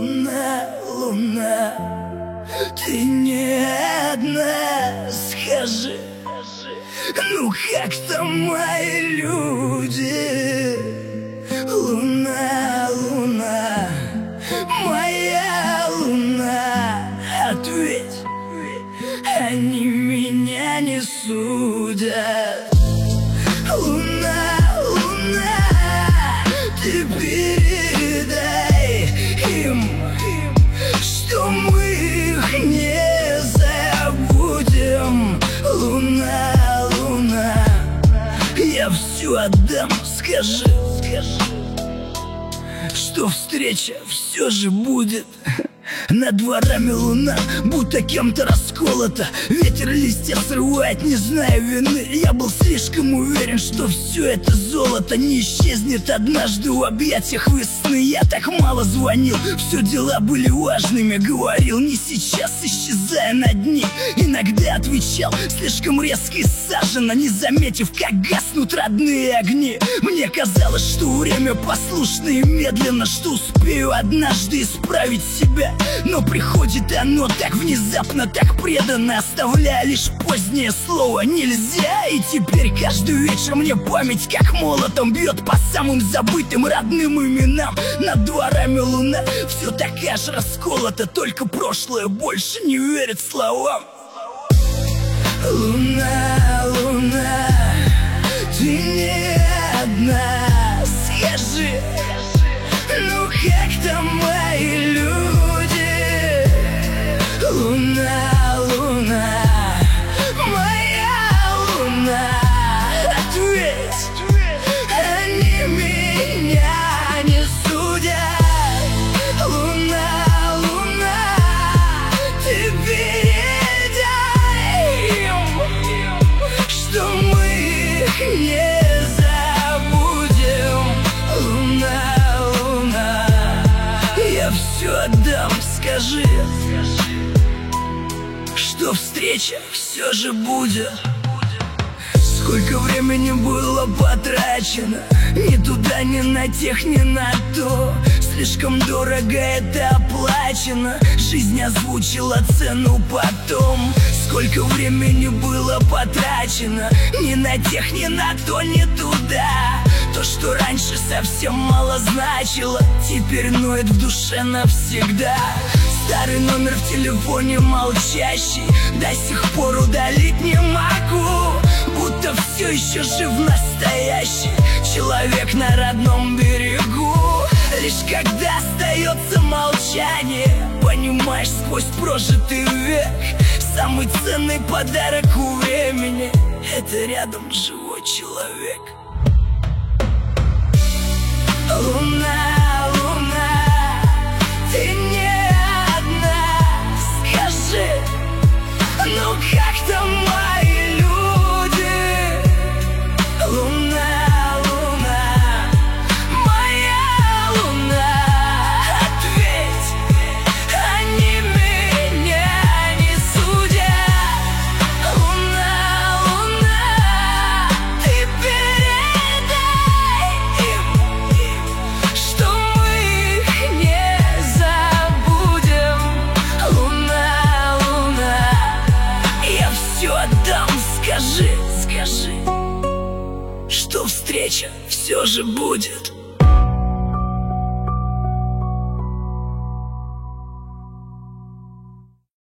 Луна, луна, ты не одна, скажи, ну как там мои люди? Луна, луна, моя луна, ответь, они меня не судят. Луна, луна, ты передай им, что мы их не забудем. Луна, луна, я все отдам, скажи, что встреча все же будет. Над дворами луна, будто кем-то расколота. Ветер листья срывает, не зная вины. Я был слишком уверен, что все это золото не исчезнет однажды в объятиях весны. Я так мало звонил, все дела были важными. Говорил не сейчас, исчезая на дни. Иногда отвечал слишком резко и саженно, не заметив, как гаснут родные огни. Мне казалось, что время послушно и медленно, что успею однажды исправить себя. Но приходит оно так внезапно, так преданно, оставляя лишь позднее слово «нельзя». И теперь каждый вечер мне память как молотом бьет по самым забытым родным именам. Над дворами луна все такая же расколота, только прошлое больше не верит словам. Луна, луна, ты не одна, скажи, ну как там мои люди? Луна, луна, моя луна, ответь, они меня не судят. Луна, луна, ты передай им, что мы их не забудем. Луна, луна, я все отдам, скажи, что встреча все же будет. Сколько времени было потрачено, ни туда, ни на тех, ни на то. Слишком дорого это оплачено, жизнь озвучила цену потом. Сколько времени было потрачено, ни на тех, ни на то, ни туда. То, что раньше совсем мало значило, теперь ноет в душе навсегда. Старый номер в телефоне молчащий, до сих пор удалить не могу. Будто все еще жив настоящий человек на родном берегу. Лишь когда остается молчание, понимаешь сквозь прожитый век, самый ценный подарок у времени — это рядом живой человек. Луна, луна, ты не одна, скажи, ну как там мои люди? Луна, луна, моя луна, ответь, они меня не судят. Луна, луна, ты передай им, что мы их не забудем. Луна, луна, я все отдам, скажи, что встреча все же будет.